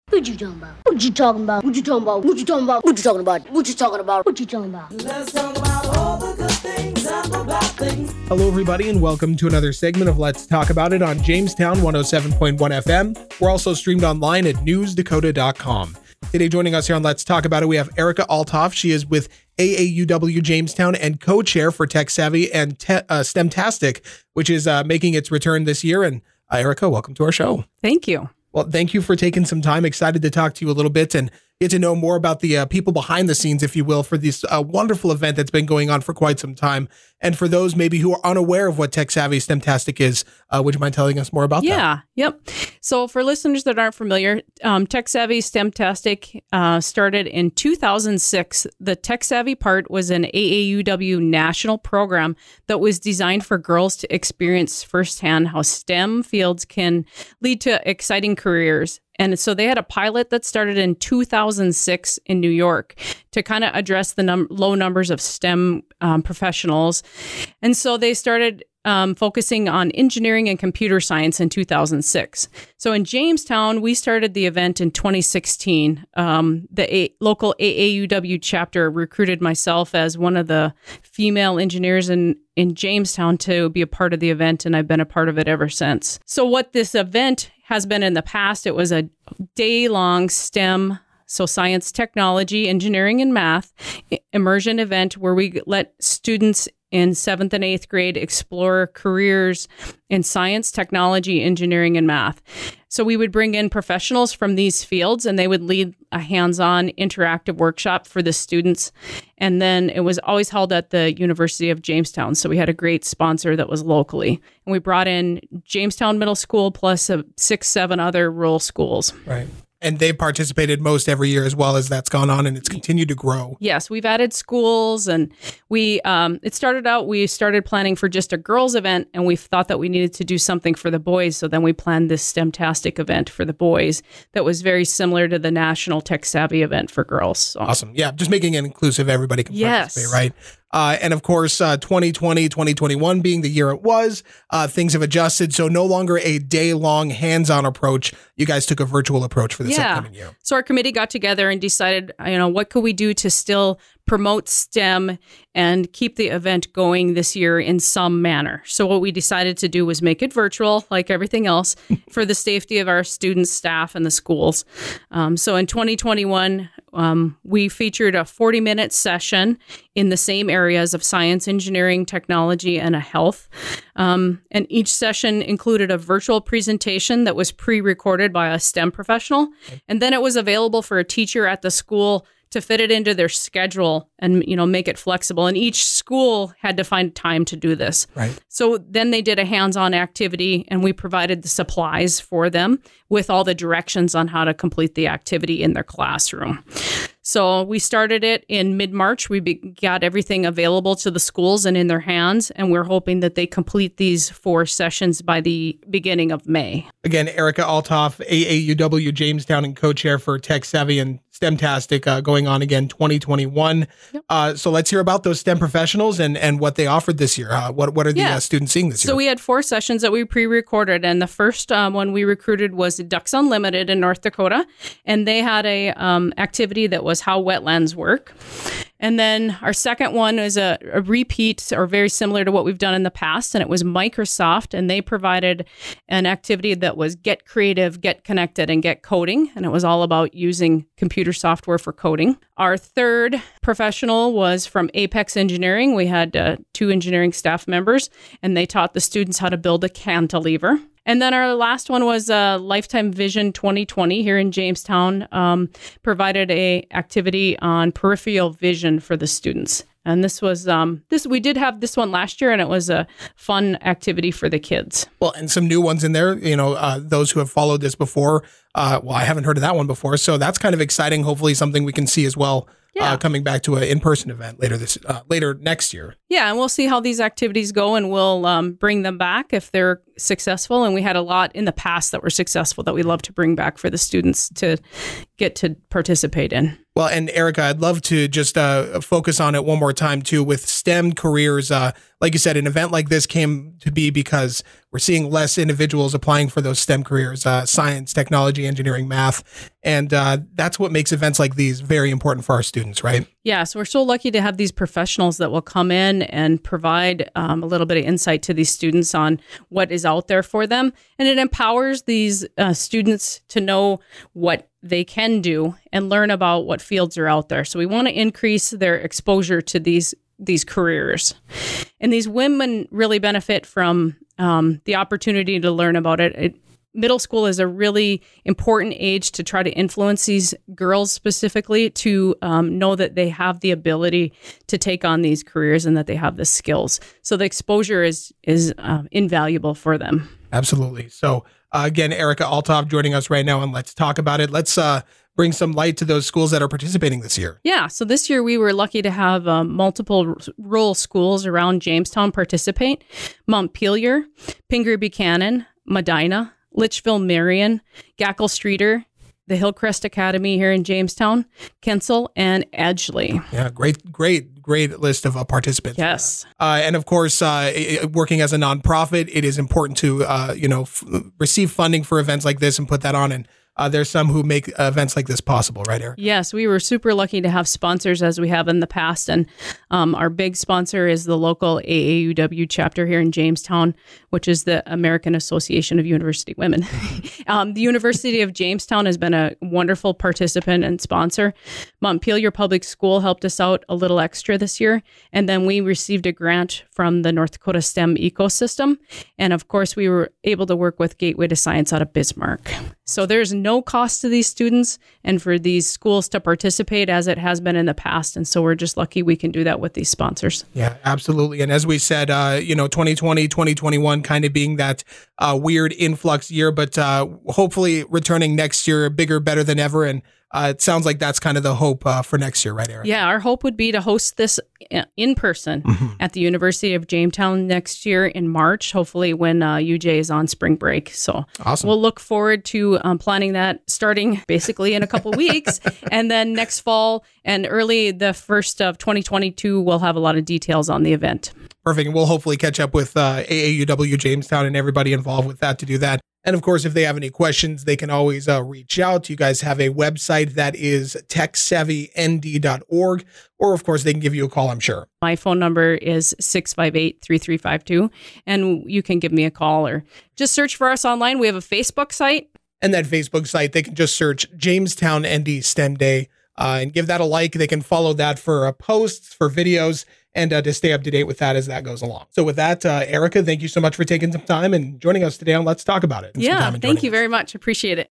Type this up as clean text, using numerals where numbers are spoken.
What you talking about? What you talking about? What you talking about? What you talking about? What you talking about? What you talking about? What you talking about? Let's talk about all the good things and the bad things. Hello, everybody, and welcome to another segment of Let's Talk About It on Jamestown 107.1 FM. We're also streamed online at newsdakota.com. Today, joining us here on Let's Talk About It, we have Erica Althoff. She is with AAUW Jamestown and co-chair for Tech Savvy and STEMtastic, which is making its return this year. And Erica, welcome to our show. Thank you. Well, thank you for taking some time. Excited to talk to you a little bit and get to know more about the people behind the scenes, if you will, for this wonderful event that's been going on for quite some time. And for those maybe who are unaware of what Tech Savvy STEMtastic is, would you mind telling us more about that? Yep. So for listeners that aren't familiar, Tech Savvy STEMtastic started in 2006. The Tech Savvy part was an AAUW national program that was designed for girls to experience firsthand how STEM fields can lead to exciting careers. And so they had a pilot that started in 2006 in New York to kind of address the low numbers of STEM professionals. And so they started focusing on engineering and computer science in 2006. So in Jamestown, we started the event in 2016. The local AAUW chapter recruited myself as one of the female engineers in Jamestown to be a part of the event, and I've been a part of it ever since. So what this event has been in the past, it was a day-long STEM, so science, technology, engineering, and math immersion event where we let students in 7th and 8th grade explore careers in science, technology, engineering, and math. So we would bring in professionals from these fields and they would lead a hands-on interactive workshop for the students. And then it was always held at the University of Jamestown. So we had a great sponsor that was locally. And we brought in Jamestown Middle School plus 6-7 other rural schools. Right. And they participated most every year as well as that's gone on, and it's continued to grow. Yes, we've added schools, and we started planning for just a girls event, and we thought that we needed to do something for the boys. So then we planned this STEMtastic event for the boys that was very similar to the National Tech Savvy event for girls. So. Awesome. Yeah, just making it inclusive. Everybody can participate, right? And of course, 2020, 2021 being the year it was, things have adjusted. So no longer a day-long hands-on approach. You guys took a virtual approach for this upcoming year. So our committee got together and decided, what could we do to still promote STEM and keep the event going this year in some manner. So what we decided to do was make it virtual, like everything else, for the safety of our students, staff, and the schools. So in 2021, we featured a 40-minute session in the same areas of science, engineering, technology, and health. And each session included a virtual presentation that was pre-recorded by a STEM professional. And then it was available for a teacher at the school to fit it into their schedule and, make it flexible. And each school had to find time to do this. Right. So then they did a hands-on activity and we provided the supplies for them with all the directions on how to complete the activity in their classroom. So we started it in mid-March. We got everything available to the schools and in their hands, and we're hoping that they complete these 4 sessions by the beginning of May. Again, Erica Althoff, AAUW Jamestown and co-chair for Tech Savvy and STEMtastic, going on again 2021. Yep. So let's hear about those STEM professionals and what they offered this year. What are the students seeing this year? So we had 4 sessions that we pre-recorded, and the first one we recruited was Ducks Unlimited in North Dakota, and they had a activity that was how wetlands work. And then our second one is a repeat or very similar to what we've done in the past. And it was Microsoft, and they provided an activity that was get creative, get connected, and get coding. And it was all about using computer software for coding. Our third professional was from Apex Engineering. We had 2 engineering staff members, and they taught the students how to build a cantilever. And then our last one was Lifetime Vision 2020 here in Jamestown, provided a activity on peripheral vision for the students. And this was we did have this one last year, and it was a fun activity for the kids. Well, and some new ones in there, those who have followed this before. I haven't heard of that one before. So that's kind of exciting. Hopefully something we can see as well. Coming back to an in-person event later next year. Yeah, and we'll see how these activities go, and we'll bring them back if they're successful. And we had a lot in the past that were successful that we love to bring back for the students to get to participate in. Well, and Erica, I'd love to just focus on it one more time too with STEM careers. like you said, an event like this came to be because we're seeing less individuals applying for those STEM careers, science, technology, engineering, math. And that's what makes events like these very important for our students, right? Yes, we're so lucky to have these professionals that will come in and provide a little bit of insight to these students on what is out there for them. And it empowers these students to know what they can do and learn about what fields are out there. So we want to increase their exposure to these careers. And these women really benefit from the opportunity to learn about it. Middle school is a really important age to try to influence these girls specifically to know that they have the ability to take on these careers and that they have the skills. So the exposure is invaluable for them. Absolutely. So again, Erica Althoff joining us right now, and let's talk about it. Let's bring some light to those schools that are participating this year. Yeah. So this year we were lucky to have multiple rural schools around Jamestown participate. Montpelier, Pingree Buchanan, Medina, Litchfield Marion, Gackle Streeter, the Hillcrest Academy here in Jamestown, Kensal, and Edgeley. Yeah, great list of participants. Yes. And of course, working as a nonprofit, it is important to, receive funding for events like this and put that on. And there's some who make events like this possible, right, Eric? Yes, we were super lucky to have sponsors as we have in the past. And our big sponsor is the local AAUW chapter here in Jamestown, which is the American Association of University Women. The University of Jamestown has been a wonderful participant and sponsor. Montpelier Public School helped us out a little extra this year. And then we received a grant from the North Dakota STEM ecosystem. And of course, we were able to work with Gateway to Science out of Bismarck. So there's no cost to these students and for these schools to participate as it has been in the past. And so we're just lucky we can do that with these sponsors. Yeah, absolutely. And as we said, 2020, 2021 kind of being that weird influx year, but hopefully returning next year bigger, better than ever. And it sounds like that's kind of the hope for next year, right, Eric? Yeah, our hope would be to host this in person at the University of Jamestown next year in March, hopefully when UJ is on spring break. So awesome. We'll look forward to planning that starting basically in a couple weeks. And then next fall and early the first of 2022, we'll have a lot of details on the event. Perfect. And we'll hopefully catch up with AAUW Jamestown and everybody involved with that to do that. And of course, if they have any questions, they can always reach out. You guys have a website that is techsavvynd.org, or of course, they can give you a call, I'm sure. My phone number is 658-3352, and you can give me a call or just search for us online. We have a Facebook site. And that Facebook site, they can just search Jamestown ND STEM Day and give that a like. They can follow that for posts, for videos, and to stay up to date with that as that goes along. So with that, Erica, thank you so much for taking some time and joining us today on Let's Talk About It. Yeah, thank you very much. Appreciate it.